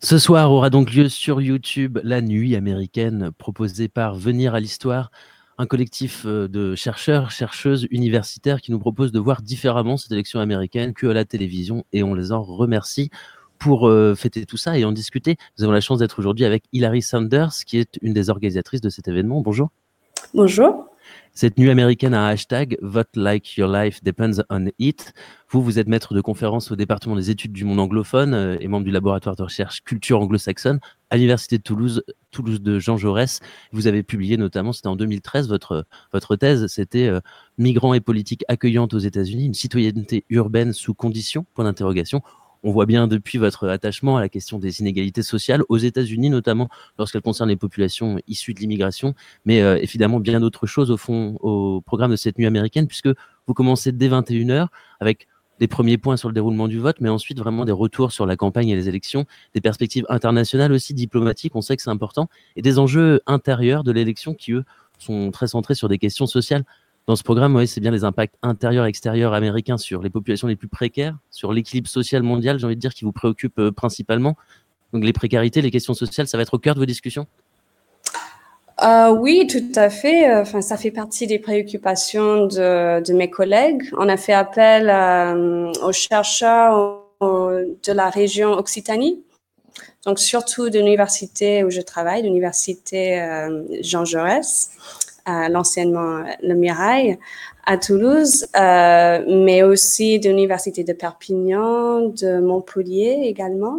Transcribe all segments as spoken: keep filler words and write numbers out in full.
Ce soir aura donc lieu sur YouTube la Nuit américaine proposée par Venir à l'Histoire, un collectif euh, de chercheurs, chercheuses, universitaires qui nous propose de voir différemment cette élection américaine que à la télévision et on les en remercie. Pour euh, fêter tout ça et en discuter, nous avons la chance d'être aujourd'hui avec Hilary Sanders qui est une des organisatrices de cet événement. Bonjour. Bonjour. Cette nuit américaine a un hashtag Vote like your life depends on it. Vous, vous êtes maître de conférence au département des études du monde anglophone euh, et membre du laboratoire de recherche culture anglo-saxonne à l'université de Toulouse, Toulouse de Jean Jaurès. Vous avez publié notamment, c'était en deux mille treize, votre, votre thèse, c'était euh, Migrants et politique accueillante aux États-Unis, une citoyenneté urbaine sous conditions, point d'interrogation. On voit bien depuis votre attachement à la question des inégalités sociales aux États-Unis, notamment lorsqu'elles concernent les populations issues de l'immigration, mais euh, évidemment bien d'autres choses au fond au programme de cette nuit américaine, puisque vous commencez dès vingt et une heures avec des premiers points sur le déroulement du vote, mais ensuite vraiment des retours sur la campagne et les élections, des perspectives internationales aussi, diplomatiques, on sait que c'est important, et des enjeux intérieurs de l'élection qui, eux, sont très centrés sur des questions sociales. Dans ce programme, ouais, c'est bien les impacts intérieurs et extérieurs américains sur les populations les plus précaires, sur l'équilibre social mondial, j'ai envie de dire, qui vous préoccupe euh, principalement. Donc les précarités, les questions sociales, ça va être au cœur de vos discussions? Euh, oui, tout à fait. Enfin, ça fait partie des préoccupations de, de mes collègues. On a fait appel euh, aux chercheurs au- de la région Occitanie, donc surtout de l'université où je travaille, l'université euh, Jean Jaurès, euh, l'anciennement Le Mirail, à Toulouse, euh, mais aussi de l'université de Perpignan, de Montpellier également.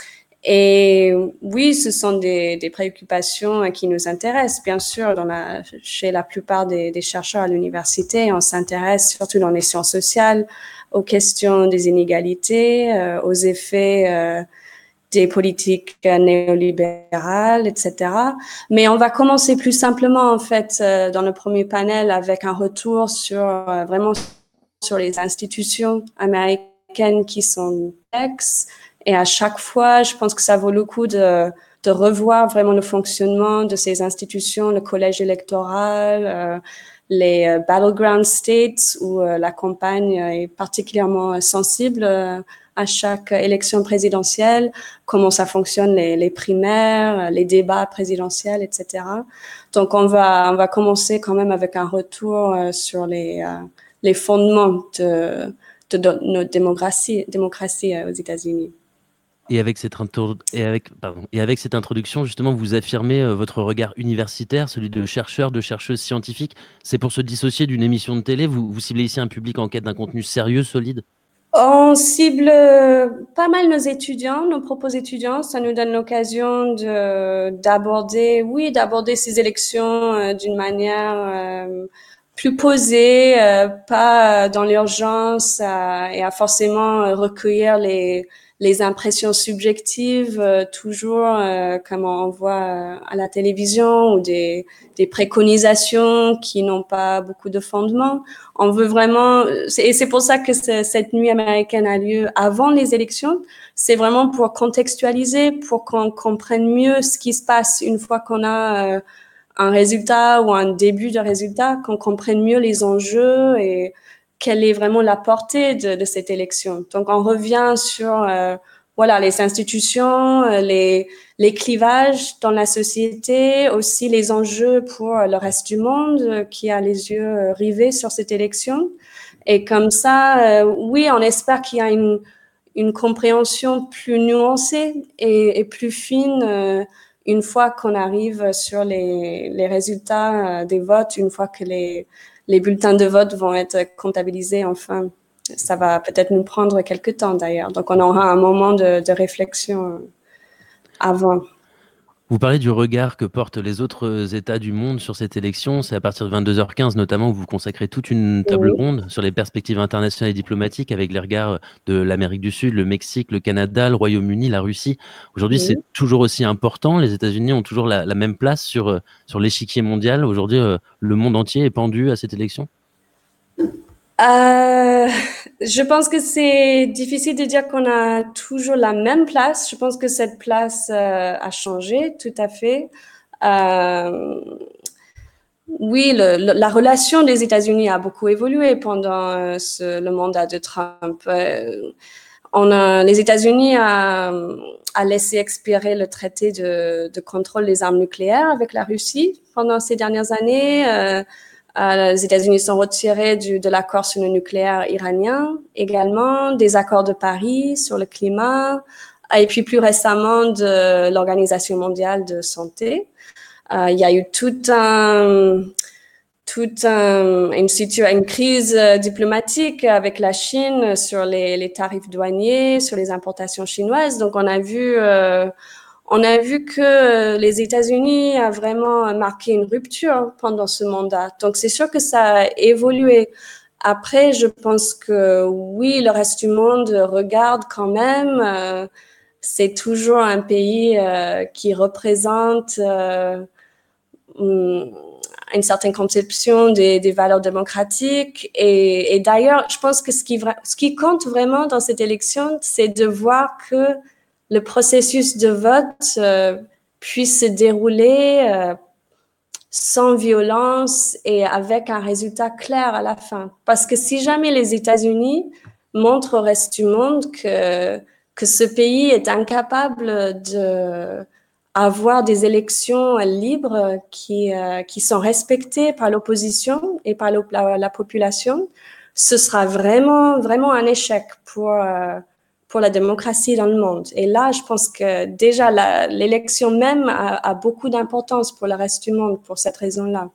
Et oui, ce sont des, des préoccupations qui nous intéressent, bien sûr, dans la, chez la plupart des, des chercheurs à l'université. On s'intéresse surtout dans les sciences sociales aux questions des inégalités, euh, aux effets euh, des politiques néolibérales, et cetera. Mais on va commencer plus simplement, en fait, euh, dans le premier panel avec un retour sur euh, vraiment sur les institutions américaines qui sont ex. Et à chaque fois, je pense que ça vaut le coup de, de revoir vraiment le fonctionnement de ces institutions, le collège électoral, euh, les euh, battleground states où euh, la campagne est particulièrement sensible euh, à chaque élection présidentielle, comment ça fonctionne les, les primaires, les débats présidentiels, et cetera. Donc on va on va commencer quand même avec un retour euh, sur les euh, les fondements de, de, de notre démocratie démocratie euh, aux États-Unis. Et avec cette introdu- et avec, pardon, et avec cette introduction, justement, vous affirmez euh, votre regard universitaire, celui de chercheur, de chercheuse scientifique. C'est pour se dissocier d'une émission de télé. Vous, vous ciblez ici un public en quête d'un contenu sérieux, solide. On cible euh, pas mal nos étudiants, nos propres étudiants. Ça nous donne l'occasion de d'aborder, oui, d'aborder ces élections euh, d'une manière euh, plus posée, euh, pas dans l'urgence euh, et à forcément euh, recueillir les les impressions subjectives, euh, toujours euh, comme on voit euh, à la télévision ou des des préconisations qui n'ont pas beaucoup de fondement. On veut vraiment, et c'est pour ça que cette nuit américaine a lieu avant les élections. C'est vraiment pour contextualiser, pour qu'on comprenne mieux ce qui se passe une fois qu'on a euh, un résultat ou un début de résultat, qu'on comprenne mieux les enjeux et quelle est vraiment la portée de, de cette élection. Donc, on revient sur euh, voilà les institutions, les les clivages dans la société, aussi les enjeux pour le reste du monde qui a les yeux rivés sur cette élection. Et comme ça, euh, oui, on espère qu'il y a une une compréhension plus nuancée et, et plus fine euh, une fois qu'on arrive sur les, les résultats euh, des votes, une fois que les, les bulletins de vote vont être comptabilisés enfin. Ça va peut-être nous prendre quelques temps d'ailleurs. Donc on aura un moment de, de réflexion avant. Vous parlez du regard que portent les autres États du monde sur cette élection. C'est à partir de vingt-deux heures quinze notamment où vous consacrez toute une table Oui. ronde sur les perspectives internationales et diplomatiques avec les regards de l'Amérique du Sud, le Mexique, le Canada, le Royaume-Uni, la Russie. Aujourd'hui, c'est Oui. toujours aussi important. Les États-Unis ont toujours la, la même place sur, euh, sur l'échiquier mondial. Aujourd'hui, euh, le monde entier est pendu à cette élection. Euh, je pense que c'est difficile de dire qu'on a toujours la même place. Je pense que cette place euh, a changé tout à fait. Euh, oui, le, le, la relation des États-Unis a beaucoup évolué pendant euh, ce, le mandat de Trump. Euh, on a, les États-Unis a, a laissé expirer le traité de, de contrôle des armes nucléaires avec la Russie pendant ces dernières années. Euh, euh, les États-Unis sont retirés du, de l'accord sur le nucléaire iranien, également des accords de Paris sur le climat, et puis plus récemment de l'Organisation mondiale de santé. Euh, il y a eu tout un toute un, une, une crise diplomatique avec la Chine sur les, les tarifs douaniers, sur les importations chinoises. Donc, on a vu, euh, on a vu que les États-Unis a vraiment marqué une rupture pendant ce mandat. Donc, c'est sûr que ça a évolué. Après, je pense que oui, le reste du monde regarde quand même. Euh, c'est toujours un pays euh, qui représente euh, une certaine conception des, des valeurs démocratiques. Et, et d'ailleurs, je pense que ce qui, ce qui compte vraiment dans cette élection, c'est de voir que le processus de vote euh, puisse se dérouler euh, sans violence et avec un résultat clair à la fin. Parce que si jamais les États-Unis montrent au reste du monde que, que ce pays est incapable de avoir des élections libres qui, euh, qui sont respectées par l'opposition et par la, la population, ce sera vraiment, vraiment un échec pour, euh, pour la démocratie dans le monde. Et là, je pense que déjà la, l'élection même a, a beaucoup d'importance pour le reste du monde pour cette raison-là.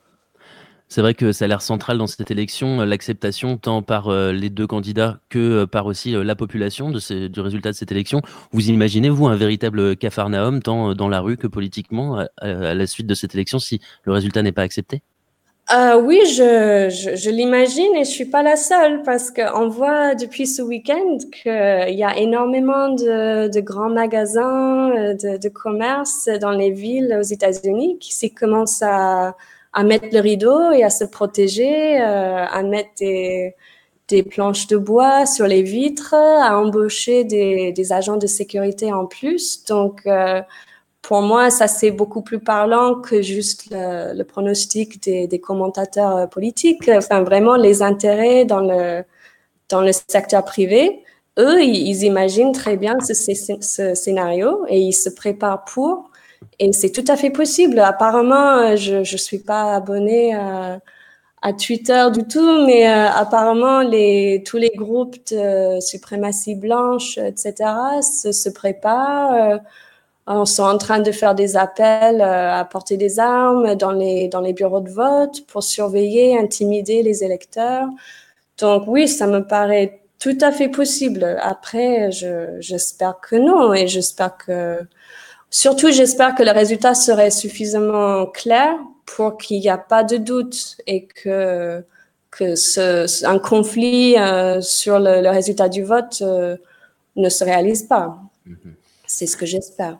C'est vrai que ça a l'air central dans cette élection, l'acceptation tant par euh, les deux candidats que euh, par aussi euh, la population de ces, du résultat de cette élection. Vous imaginez, vous, un véritable capharnaüm, tant dans la rue que politiquement, à, à la suite de cette élection, si le résultat n'est pas accepté? Euh, oui, je, je, je l'imagine et je suis pas la seule parce qu'on voit depuis ce week-end qu'il y a énormément de, de grands magasins, de, de commerce dans les villes aux États-Unis qui s'y commencent à, à mettre le rideau et à se protéger, euh, à mettre des, des planches de bois sur les vitres, à embaucher des, des agents de sécurité en plus. Donc, euh, pour moi, ça c'est beaucoup plus parlant que juste le, le pronostic des, des commentateurs politiques. Enfin, vraiment les intérêts dans le dans le secteur privé. Eux, ils, ils imaginent très bien ce, ce, ce scénario et ils se préparent pour. Et c'est tout à fait possible. Apparemment, je je suis pas abonnée à, à Twitter du tout, mais euh, apparemment les tous les groupes de suprématie blanche, et cetera, se, se préparent. Euh, On sont en train de faire des appels euh, à porter des armes dans les, dans les bureaux de vote pour surveiller, intimider les électeurs. Donc oui, ça me paraît tout à fait possible. Après, je, j'espère que non et j'espère que, surtout j'espère que le résultat serait suffisamment clair pour qu'il n'y a pas de doute et que, que ce, un conflit euh, sur le, le résultat du vote euh, ne se réalise pas. Mm-hmm. C'est ce que j'espère.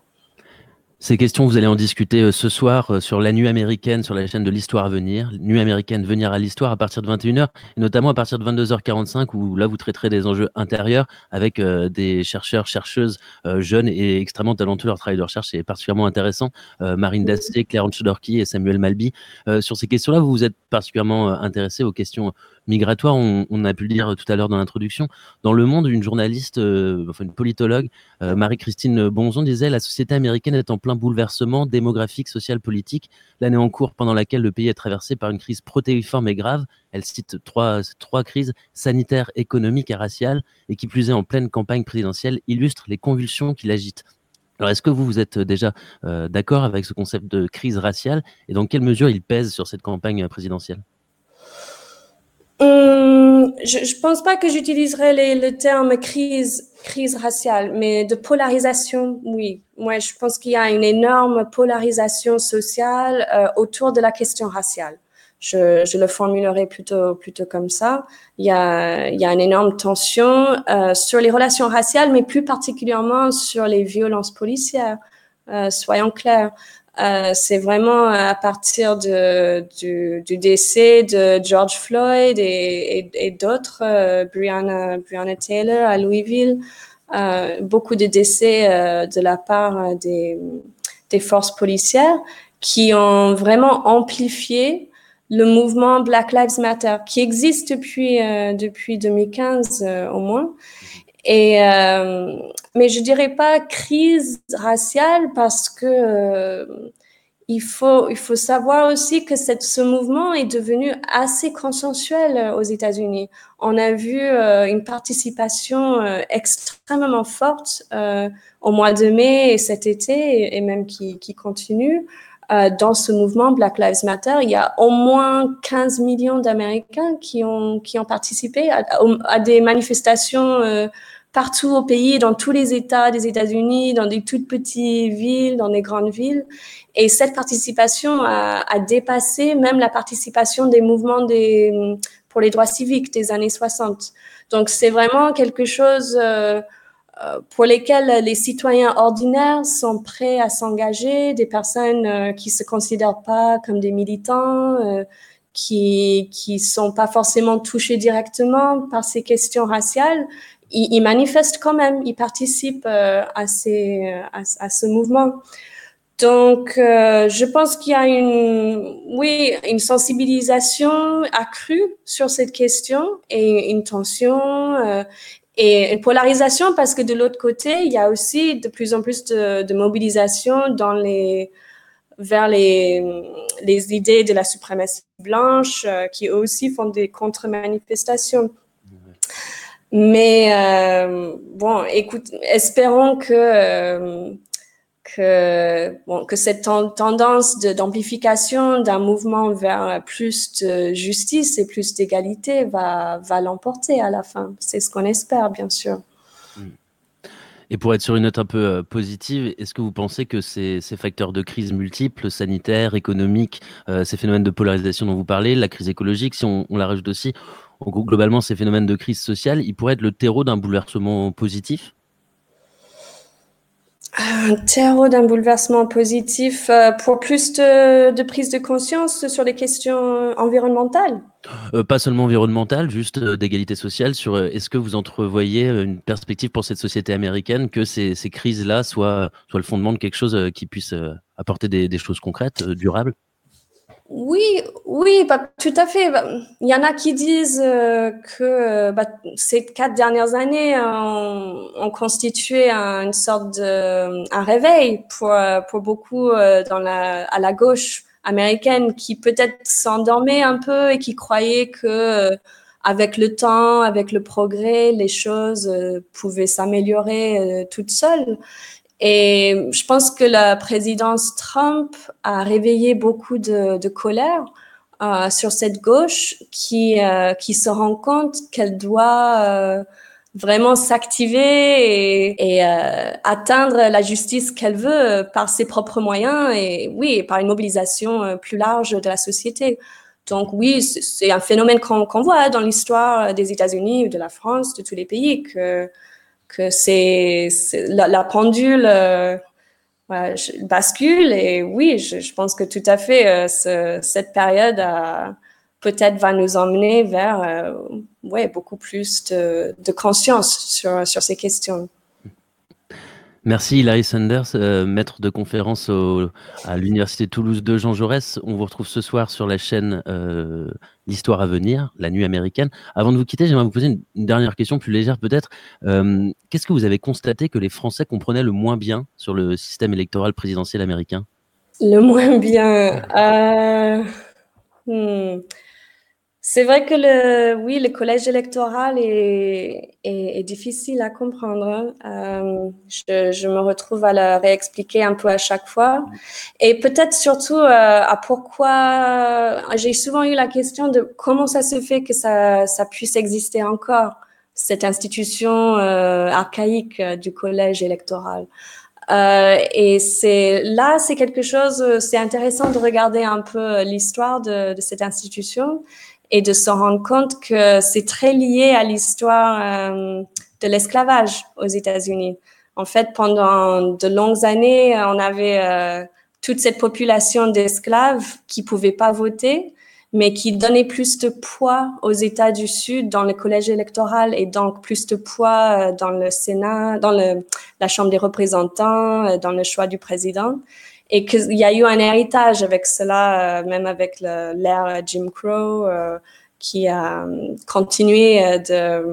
Ces questions, vous allez en discuter ce soir sur la Nuit américaine, sur la chaîne de l'Histoire à venir. Nuit américaine, venir à l'Histoire à partir de vingt et une heures, et notamment à partir de vingt-deux heures quarante-cinq, où là, vous traiterez des enjeux intérieurs avec euh, des chercheurs, chercheuses euh, jeunes et extrêmement talentueux. Leur travail de recherche est particulièrement intéressant. Euh, Marine Dassé, Claire Chodorki et Samuel Malby. Euh, sur ces questions-là, vous vous êtes particulièrement intéressés aux questions migratoires. On, on a pu le dire tout à l'heure dans l'introduction. Dans Le Monde, une journaliste, euh, enfin une politologue, euh, Marie-Christine Bonzon, disait « La société américaine est en plein bouleversement démographique, social, politique. L'année en cours pendant laquelle le pays est traversé par une crise protéiforme et grave. » Elle cite trois, trois crises sanitaires, économiques et raciales, et qui plus est en pleine campagne présidentielle, illustre les convulsions qui l'agitent. Alors, est-ce que vous, vous êtes déjà euh, d'accord avec ce concept de crise raciale, et dans quelle mesure il pèse sur cette campagne présidentielle? Hum, je ne pense pas que j'utiliserais les, le terme crise, crise raciale, mais de polarisation, oui. Moi, je pense qu'il y a une énorme polarisation sociale euh, autour de la question raciale. Je, je le formulerai plutôt, plutôt comme ça. Il y a, il y a une énorme tension euh, sur les relations raciales, mais plus particulièrement sur les violences policières. Euh, soyons clairs. Euh, c'est vraiment à partir de, du, du décès de George Floyd et, et, et d'autres, euh, Breonna, Breonna Taylor à Louisville, euh, beaucoup de décès euh, de la part des, des forces policières qui ont vraiment amplifié le mouvement Black Lives Matter, qui existe depuis, euh, depuis deux mille quinze euh, au moins. Et, euh, mais je dirais pas crise raciale parce que euh, il faut, il faut savoir aussi que cette, ce mouvement est devenu assez consensuel aux États-Unis. On a vu euh, une participation euh, extrêmement forte euh, au mois de mai et cet été, et, et même qui, qui continue. Euh, dans ce mouvement Black Lives Matter, il y a au moins quinze millions d'Américains qui ont, qui ont participé à, à des manifestations euh, partout au pays, dans tous les États des États-Unis, dans des toutes petites villes, dans des grandes villes. Et cette participation a, a dépassé même la participation des mouvements des, pour les droits civiques des années soixante. Donc, c'est vraiment quelque chose euh, pour lesquels les citoyens ordinaires sont prêts à s'engager, des personnes euh, qui se considèrent pas comme des militants, euh, qui qui sont pas forcément touchés directement par ces questions raciales. Ils, ils manifestent quand même, ils participent euh, à ces à, à ce mouvement. Donc, euh, je pense qu'il y a une, oui, une sensibilisation accrue sur cette question et une tension euh, et une polarisation parce que de l'autre côté, il y a aussi de plus en plus de, de mobilisation dans les, vers les, les idées de la suprématie blanche euh, qui eux aussi font des contre-manifestations. Mais euh, bon, écoute, espérons que euh, que, bon, que cette tendance de, d'amplification d'un mouvement vers plus de justice et plus d'égalité va, va l'emporter à la fin. C'est ce qu'on espère, bien sûr. Et pour être sur une note un peu euh, positive, est-ce que vous pensez que ces, ces facteurs de crise multiples, sanitaires, économiques, euh, ces phénomènes de polarisation dont vous parlez, la crise écologique, si on, on la rajoute aussi, en gros, globalement, ces phénomènes de crise sociale, ils pourraient être le terreau d'un bouleversement positif? Un terreau d'un bouleversement positif euh, pour plus de, de prise de conscience sur les questions environnementales. Euh, pas seulement environnementale, juste euh, d'égalité sociale. Sur, euh, est-ce que vous entrevoyez euh, une perspective pour cette société américaine que ces, ces crises-là soient, soient le fondement de quelque chose euh, qui puisse euh, apporter des, des choses concrètes, euh, durables? Oui, oui, bah, tout à fait. Bah, il y en a qui disent euh, que euh, bah, ces quatre dernières années ont, ont constitué un- une sorte de un réveil pour euh, pour beaucoup euh, dans la à la gauche américaine qui peut-être s'endormait un peu et qui croyait que euh, avec le temps, avec le progrès, les choses euh, pouvaient s'améliorer euh, toutes seules. Et je pense que la présidence Trump a réveillé beaucoup de, de colère euh, sur cette gauche qui, euh, qui se rend compte qu'elle doit euh, vraiment s'activer et, et euh, atteindre la justice qu'elle veut par ses propres moyens et oui, par une mobilisation euh, plus large de la société. Donc oui, c'est un phénomène qu'on qu'on voit dans l'histoire des États-Unis, de la France, de tous les pays, que que c'est, c'est la, la pendule euh, ouais, bascule et oui, je, je pense que tout à fait euh, ce, cette période a, peut-être va nous emmener vers euh, ouais, beaucoup plus de, de conscience sur, sur ces questions. Merci Hilary Sanders, euh, maître de conférence au- à l'Université Toulouse deux Jean Jaurès. On vous retrouve ce soir sur la chaîne euh, L'Histoire à venir, la nuit américaine. Avant de vous quitter, j'aimerais vous poser une, une dernière question plus légère peut-être. Euh, qu'est-ce que vous avez constaté que les Français comprenaient le moins bien sur le système électoral présidentiel américain? Le moins bien. Euh, hmm. C'est vrai que le, oui, le collège électoral est, est, est difficile à comprendre. Euh, je, je me retrouve à le réexpliquer un peu à chaque fois. Et peut-être surtout euh, à pourquoi j'ai souvent eu la question de comment ça se fait que ça, ça puisse exister encore, cette institution euh, archaïque euh, du collège électoral. Euh, et c'est là, c'est quelque chose, c'est intéressant de regarder un peu l'histoire de, de cette institution et de se rendre compte que c'est très lié à l'histoire euh, de l'esclavage aux États-Unis. En fait, pendant de longues années, on avait euh, toute cette population d'esclaves qui pouvaient pas voter, mais qui donnait plus de poids aux États du Sud dans le collège électoral et donc plus de poids dans le Sénat, dans le, la Chambre des représentants, dans le choix du président. Et qu'il y a eu un héritage avec cela, euh, même avec le, l'ère Jim Crow, euh, qui a continué de,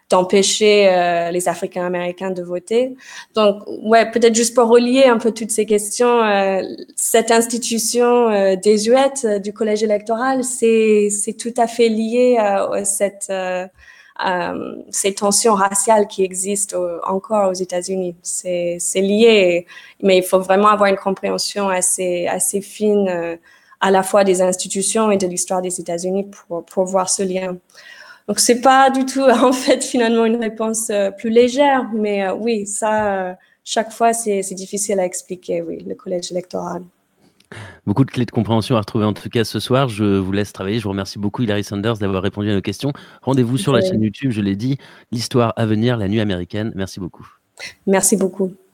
d'empêcher euh, les Africains-Américains de voter. Donc, ouais, peut-être juste pour relier un peu toutes ces questions, euh, cette institution euh, désuète euh, du collège électoral, c'est c'est tout à fait lié à, à cette euh, euh, ces tensions raciales qui existent au, encore aux États-Unis. C'est c'est lié, mais il faut vraiment avoir une compréhension assez assez fine euh, à la fois des institutions et de l'histoire des États-Unis pour pour voir ce lien. Donc, c'est pas du tout, en fait, finalement, une réponse euh, plus légère, mais euh, oui, ça, euh, chaque fois, c'est c'est difficile à expliquer, oui, le collège électoral. Beaucoup de clés de compréhension à retrouver en tout cas ce soir. Je vous laisse travailler. Je vous remercie beaucoup, Hilary Sanders, d'avoir répondu à nos questions. Rendez-vous sur la chaîne YouTube, je l'ai dit, l'histoire à venir, la nuit américaine. Merci beaucoup. Merci beaucoup.